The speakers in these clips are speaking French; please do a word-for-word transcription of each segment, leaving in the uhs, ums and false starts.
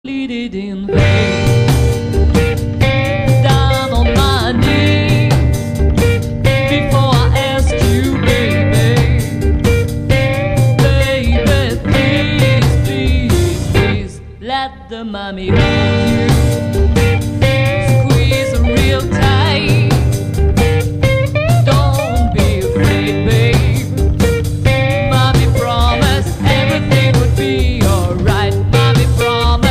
Pleaded in vain, down on my knee, before I ask you, baby, baby, please, please, please, let the mommy hold you, squeeze real tight, don't be afraid, babe, mommy promised everything would be alright, mommy promised.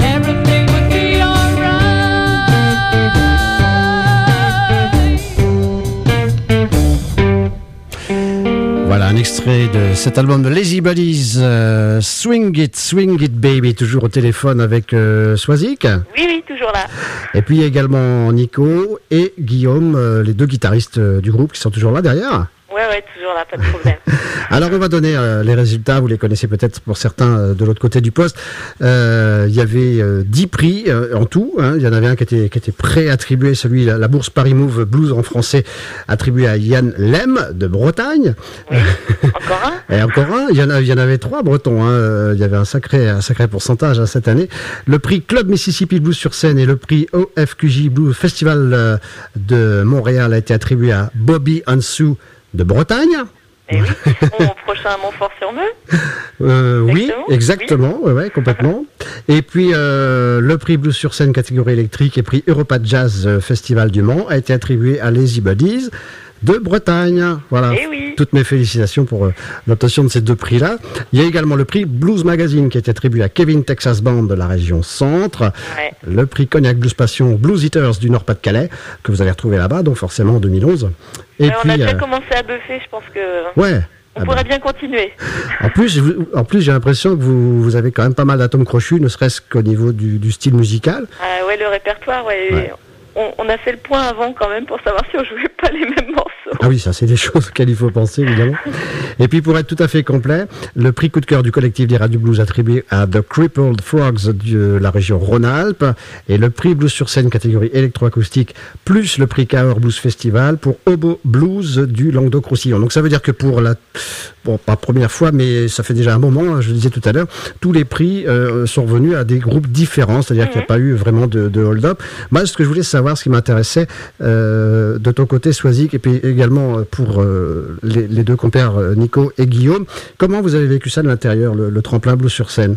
Voilà un extrait de cet album de Lazy Buddies, euh, Swing It, Swing It Baby, toujours au téléphone avec euh, Swazik. Oui, oui, toujours là. Et puis il y a également Nico et Guillaume, euh, les deux guitaristes euh, du groupe qui sont toujours là derrière. Ouais, ouais, toujours là, pas de problème. Alors on va donner euh, les résultats, vous les connaissez peut-être pour certains euh, de l'autre côté du poste. Euh, il y avait euh, dix prix euh, en tout, hein. Il y en avait un qui était, qui était pré-attribué, celui, la, la bourse Paris Move Blues en français, attribué à Yann Lem de Bretagne. Oui. Encore un. Et encore un, il y en, a, il y en avait trois bretons, hein. Il y avait un sacré, un sacré pourcentage hein, cette année. Le prix Club Mississippi Blues sur scène et le prix O F Q J Blues Festival euh, de Montréal a été attribué à Bobby Ansou de Bretagne. Et oui, mon prochain Montfort-sur-Meux. Euh, oui, Exactement, exactement, oui. ouais, ouais, complètement. Et puis euh, le prix Blues sur scène catégorie électrique et prix Europa Jazz Festival du Mans a été attribué à Lazy Buddies de Bretagne. Voilà. Et oui. Toutes mes félicitations pour euh, l'obtention de ces deux prix-là. Il y a également le prix Blues Magazine qui a été attribué à Kevin Texas Band de la région Centre. Ouais. Le prix Cognac Blues Passion Blues Eaters du Nord-Pas-de-Calais que vous allez retrouver là-bas, donc forcément en deux mille onze. Et Ouais, puis, on a déjà euh, commencé à buffer, je pense que ouais. on Ah pourrait ben. bien continuer. En plus, vous- en plus, j'ai l'impression que vous, vous avez quand même pas mal d'atomes crochus, ne serait-ce qu'au niveau du, du style musical. Ah ouais, le répertoire, ouais. Ouais. On, on a fait le point avant quand même pour savoir si on jouait pas les mêmes morceaux. Ah oui, ça, c'est des choses auxquelles il faut penser, évidemment. Et puis, pour être tout à fait complet, le prix coup de cœur du collectif des radios blues attribué à The Crippled Frogs de la région Rhône-Alpes et le prix blues sur scène catégorie électroacoustique plus le prix Cahors Blues Festival pour Obo Blues du Languedoc-Roussillon. Donc, ça veut dire que pour la, bon, pas première fois, mais ça fait déjà un moment, je le disais tout à l'heure, tous les prix euh, sont revenus à des groupes différents, c'est-à-dire qu'il n'y a pas eu vraiment de, de hold-up. Moi, ce que je voulais savoir, ce qui m'intéressait euh, de ton côté, Swazik, et puis également euh, pour euh, les, les deux compères euh, Nico et Guillaume, comment vous avez vécu ça de l'intérieur, le, le tremplin blues sur scène?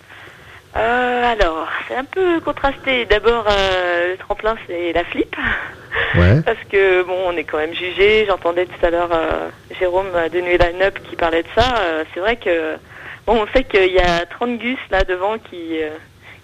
Euh, alors, c'est un peu contrasté. D'abord, euh, le tremplin, c'est la flip. Ouais. Parce que, bon, on est quand même jugé. J'entendais tout à l'heure euh, Jérôme de Nuit Line-Up qui parlait de ça. Euh, c'est vrai que, bon, on sait qu'il y a trente gus là devant qui, euh,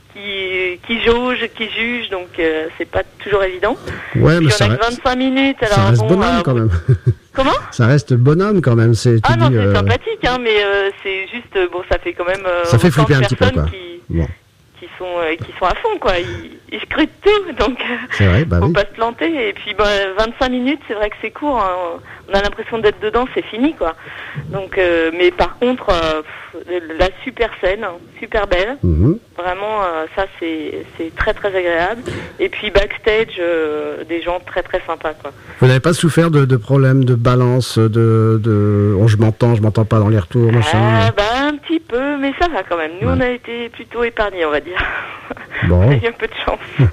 qui, qui jaugent, qui jugent, donc euh, c'est pas toujours évident. Ouais, mais Puis ça on a reste, que vingt-cinq minutes. Alors, ça reste bon, bonhomme euh, quand même. Comment? Ça reste bonhomme quand même. C'est, tu Ah non, dis, c'est euh, sympathique, hein, mais euh, c'est juste, euh, bon, ça fait quand même euh, Ça fait autant de flipper un petit peu, personnes quoi. qui, Bon, qui sont euh, qui sont à fond, quoi. Ils, ils scrutent tout, donc euh, c'est vrai, bah faut oui. pas se planter. Et puis bah, vingt-cinq minutes, c'est vrai que c'est court. Hein. On a l'impression d'être dedans, c'est fini, quoi. Donc, euh, mais par contre, euh, pff, la super scène, hein, super belle. Mhm. Vraiment, euh, ça c'est c'est très très agréable. Et puis backstage, euh, des gens très très sympas, quoi. Vous n'avez pas souffert de, de problèmes de balance, de, de oh, je m'entends, je m'entends pas dans les retours, machin. Ah, bah un petit peu, mais ça va quand même. Nous, Ouais. on a été plutôt épargnés, on va dire. Bon. On a eu un peu de chance.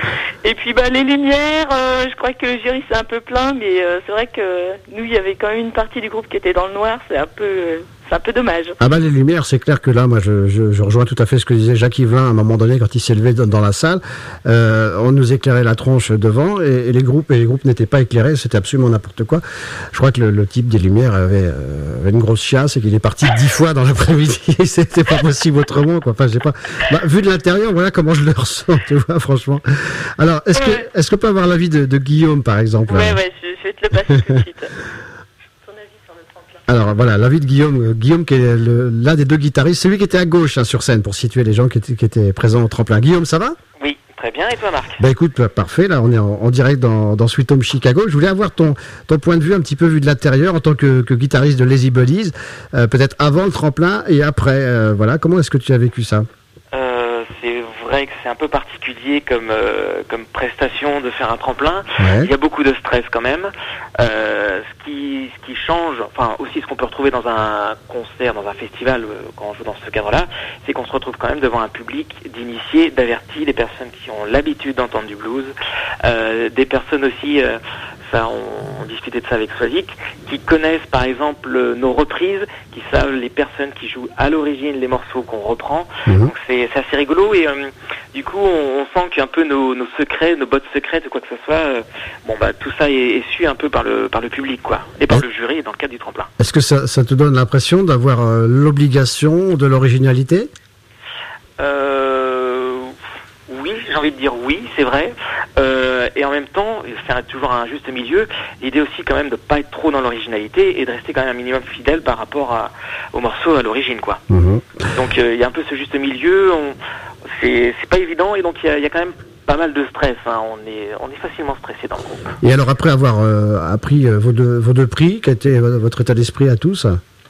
Et puis, bah, les lumières, euh, je crois que le jury c'est un peu plein, mais euh, c'est vrai que nous, il y avait quand même une partie du groupe qui était dans le noir. C'est un peu, euh, c'est un peu dommage. Ah bah les lumières, c'est clair que là, moi, je, je, je rejoins tout à fait ce que disait Jacques Yvelin à un moment donné quand il s'est levé dans, dans la salle. Euh, on nous éclairait la tronche devant et, et les groupes et les groupes n'étaient pas éclairés, c'était absolument n'importe quoi. Je crois que le, le type des lumières avait, euh, avait une grosse chiasse et qu'il est parti dix fois dans l'après-midi. C'était pas possible autrement, quoi. Enfin, je sais pas. Bah, vu de l'intérieur, voilà comment je le ressens, tu vois, franchement. Alors, est-ce Ouais. que, est-ce qu'on peut avoir l'avis de, de Guillaume, par exemple? Ouais, ouais, je, je vais te le passer tout de suite. Ton avis sur le tremplin? Alors voilà, l'avis de Guillaume, euh, Guillaume qui est le- l'un des deux guitaristes, celui qui était à gauche hein, sur scène pour situer les gens qui étaient, qui étaient présents au tremplin. Guillaume, ça va? Oui, très bien. Et toi, Marc? Bah écoute, bah, parfait, là on est en, en direct dans, dans Sweet Home Chicago. Je voulais avoir ton, ton point de vue un petit peu vu de l'intérieur en tant que, que guitariste de Lazy Buddies, euh, peut-être avant le tremplin et après. Euh, voilà, comment est-ce que tu as vécu ça? Euh, c'est vrai que c'est un peu particulier comme euh, comme prestation de faire un tremplin. Ouais. Il y a beaucoup de stress quand même. Euh, ce qui ce qui change, enfin aussi ce qu'on peut retrouver dans un concert, dans un festival, euh, quand on joue dans ce cadre-là, c'est qu'on se retrouve quand même devant un public d'initiés, d'avertis, des personnes qui ont l'habitude d'entendre du blues, euh, des personnes aussi. Euh, Ça, on, on discutait de ça avec Swazik, qui connaissent par exemple euh, nos reprises, qui savent les personnes qui jouent à l'origine les morceaux qu'on reprend. Mmh. Donc c'est, c'est assez rigolo et euh, du coup on, on sent qu'un peu nos, nos secrets, nos bottes secrètes ou quoi que ce soit, euh, bon bah tout ça est, est su un peu par le par le public quoi, et par ouais. le jury dans le cadre du tremplin. Est-ce que ça, ça te donne l'impression d'avoir euh, l'obligation de l'originalité ? Euh, oui, j'ai envie de dire oui, c'est vrai. Euh, et en même temps, c'est toujours un juste milieu. L'idée aussi quand même de pas être trop dans l'originalité et de rester quand même un minimum fidèle par rapport à, au morceau à l'origine, quoi. Mmh. Donc il euh, y a un peu ce juste milieu. On, c'est, c'est pas évident et donc il y, y a quand même pas mal de stress. Hein. On est, on est facilement stressé dans le groupe. Et alors après avoir euh, appris euh, vos, deux, vos deux prix, quel était votre état d'esprit à tous ?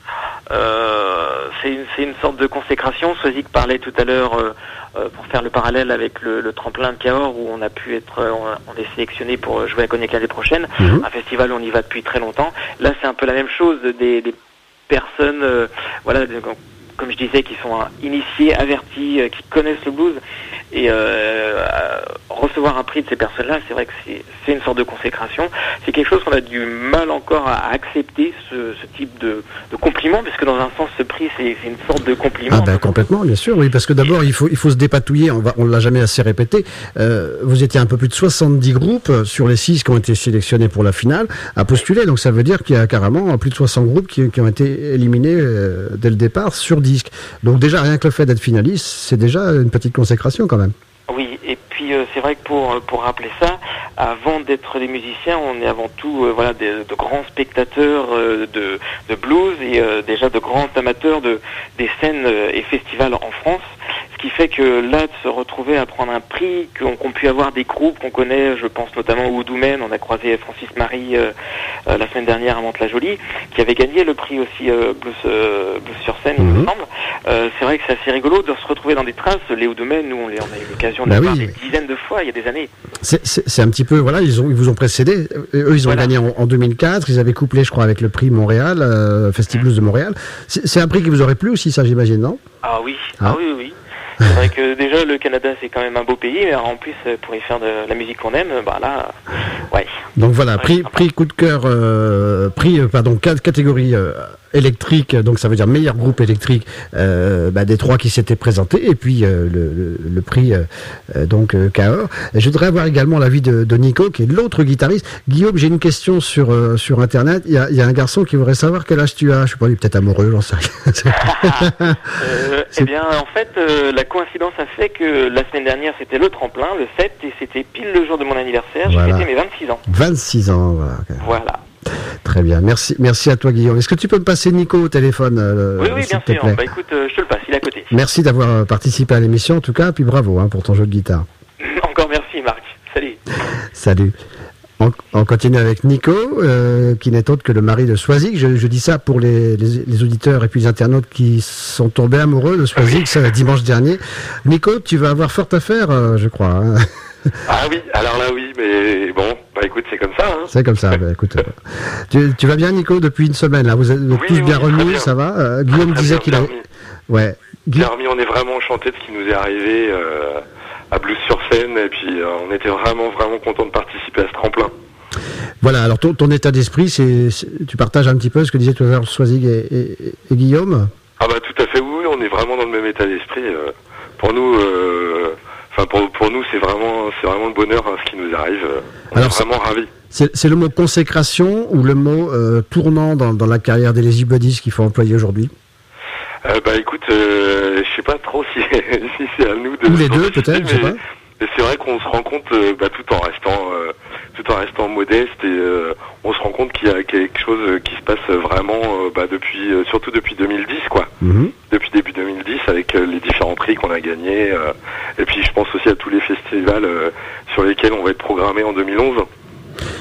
Euh, c'est, une, c'est une sorte de consécration. Swazik parlait tout à l'heure, euh, euh, pour faire le parallèle avec le, le tremplin de Cahors, où on a pu être, euh, on, on est sélectionné pour jouer à Cognac l'année prochaine. Mmh. Un festival où on y va depuis très longtemps. Là, c'est un peu la même chose. Des, des personnes, euh, voilà, de, comme je disais, qui sont euh, initiées, averties, euh, qui connaissent le blues. Et euh, recevoir un prix de ces personnes-là, c'est vrai que c'est, c'est une sorte de consécration. C'est quelque chose qu'on a du mal encore à accepter, ce, ce type de, de compliment, parce que dans un sens, ce prix, c'est, c'est une sorte de compliment. Ah ben complètement, bien sûr, oui, parce que d'abord, il faut, il faut se dépatouiller, on va, on l'a jamais assez répété. Euh, vous étiez un peu plus de soixante-dix groupes sur les six qui ont été sélectionnés pour la finale à postuler, donc ça veut dire qu'il y a carrément plus de soixante groupes qui, qui ont été éliminés euh, dès le départ sur disque. Donc déjà, rien que le fait d'être finaliste, c'est déjà une petite consécration quand même. Oui, et puis euh, c'est vrai que pour pour rappeler ça, avant d'être des musiciens, on est avant tout euh, voilà des, de grands spectateurs euh, de de blues et euh, déjà de grands amateurs de des scènes euh, et festivals en France. Ce qui fait que là, de se retrouver à prendre un prix, qu'on, qu'on pu avoir des groupes qu'on connaît, je pense notamment au Domaine, on a croisé Francis Marie euh, euh, la semaine dernière à Mantes-la-Jolie, qui avait gagné le prix aussi euh, Blues, euh, Blues sur scène, il me semble. Euh, c'est vrai que c'est assez rigolo de se retrouver dans des traces. Léo Domaine, nous, on, on a eu l'occasion de bah le voir oui. des dizaines de fois, il y a des années. C'est, c'est, c'est un petit peu, voilà, ils, ont, ils vous ont précédé. Eux, ils ont voilà. gagné en, en deux mille quatre. Ils avaient couplé, je crois, avec le prix Montréal, euh, Festi Blues mmh. de Montréal. C'est, c'est un prix qui vous aurait plu aussi, ça, j'imagine, non ? Ah oui, ah, ah oui, oui. C'est vrai que déjà le Canada c'est quand même un beau pays, mais en plus pour y faire de la musique qu'on aime, bah là, ouais. Donc voilà, ouais, prix, prix coup de cœur, euh, prix, pardon, catégorie euh, électrique, donc ça veut dire meilleur groupe électrique euh, bah, des trois qui s'étaient présentés, et puis euh, le, le, le prix euh, donc euh, Cahors. Je voudrais avoir également l'avis de, de Nico, qui est l'autre guitariste. Guillaume, j'ai une question sur euh, sur internet. Il y a, il y a un garçon qui voudrait savoir quel âge tu as. Je sais pas, il est peut-être amoureux, j'en sais rien. euh, eh bien, en fait, euh, la coïncidence a fait que la semaine dernière c'était le tremplin, le sept, et c'était pile le jour de mon anniversaire. Voilà. J'ai fêté mes vingt-six ans. vingt-six ans, voilà. Voilà. Très bien, merci, merci à toi Guillaume. Est-ce que tu peux me passer Nico au téléphone euh, Oui, oui, bien sûr. Bah écoute, euh, je te le passe, il est à côté. Merci d'avoir participé à l'émission en tout cas, puis bravo hein, pour ton jeu de guitare. Encore merci Marc, salut. Salut. On, on continue avec Nico, euh, qui n'est autre que le mari de Swazik. Je, je dis ça pour les, les, les auditeurs et puis les internautes qui sont tombés amoureux de Swazik ça, dimanche dernier. Nico, tu vas avoir fort à faire, euh, je crois. Hein. Ah oui, alors là oui, mais bon, bah écoute, c'est comme ça. Hein. C'est comme ça, bah, écoute. Euh, tu, tu vas bien Nico depuis une semaine là, vous êtes oui, tous oui, bien remis, bien. Ça va euh, Guillaume très disait bien, qu'il a... Ouais. Bien remis, on est vraiment enchanté de ce qui nous est arrivé euh, à Blues sur scène, et puis euh, on était vraiment vraiment content de participer à ce tremplin. Voilà, alors ton, ton état d'esprit, c'est, c'est, tu partages un petit peu ce que disaient tout à l'heure Swazik et, et, et Guillaume. Ah bah tout à fait, oui, on est vraiment dans le même état d'esprit. Euh, pour nous... Euh, Enfin, pour, pour nous, c'est vraiment, c'est vraiment le bonheur hein, ce qui nous arrive. On Alors, est vraiment ravis. C'est, c'est le mot consécration ou le mot euh, tournant dans, dans la carrière des Lazy Buddies qu'il faut employer aujourd'hui euh, Bah écoute, euh, je sais pas trop si, si c'est à nous de... Ou les deux peut-être, je sais pas. Mais c'est vrai qu'on se rend compte, euh, bah, tout en restant, euh, tout en restant modeste, et euh, on se rend compte qu'il y a quelque chose qui se passe vraiment, euh, bah, depuis, euh, surtout depuis deux mille dix, quoi. Mm-hmm. Depuis début deux mille dix, avec euh, les différents prix qu'on a gagnés, euh, et puis je pense aussi à tous les festivals euh, sur lesquels on va être programmé en deux mille onze.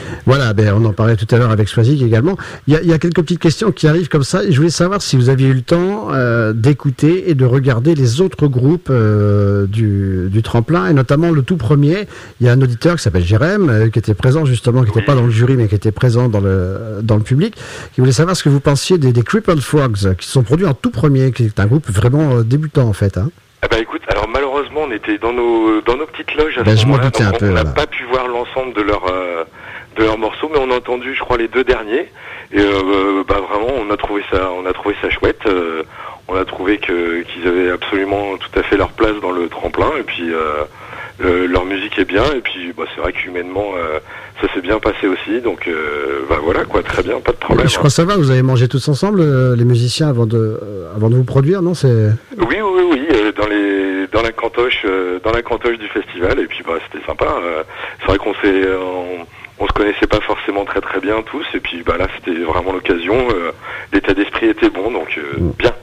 Voilà, ben, on en parlait tout à l'heure avec Swazik également. Il y, a, il y a quelques petites questions qui arrivent comme ça. Je voulais savoir si vous aviez eu le temps euh, d'écouter et de regarder les autres groupes euh, du, du tremplin, et notamment le tout premier. Il y a un auditeur qui s'appelle Jérém, euh, qui était présent justement, qui n'était oui. pas dans le jury, mais qui était présent dans le, dans le public, qui voulait savoir ce que vous pensiez des, des Crippled Frogs, qui sont produits en tout premier, qui est un groupe vraiment euh, débutant en fait. Hein. Ah bah écoute, alors malheureusement on était dans nos dans nos petites loges à ben, ce moment-là, donc on n'a voilà. pas pu voir l'ensemble de leurs euh, de leurs morceaux, mais on a entendu, je crois, les deux derniers, et euh, bah vraiment on a trouvé ça, on a trouvé ça chouette. Euh, on a trouvé que qu'ils avaient absolument tout à fait leur place dans le tremplin, et puis euh, le, leur musique est bien, et puis bah, c'est vrai qu'humainement euh, ça s'est bien passé aussi, donc euh, bah voilà quoi, très bien, pas de problème. Je crois que ça va, vous avez mangé tous ensemble euh, les musiciens avant de euh, avant de vous produire, non c'est... Oui oui oui, euh, dans les dans la cantoche euh, dans la cantoche du festival, et puis bah c'était sympa. Euh, c'est vrai qu'on s'est on, on se connaissait pas forcément très très bien tous, et puis bah là c'était vraiment l'occasion. Euh, l'état d'esprit était bon, donc euh, bien.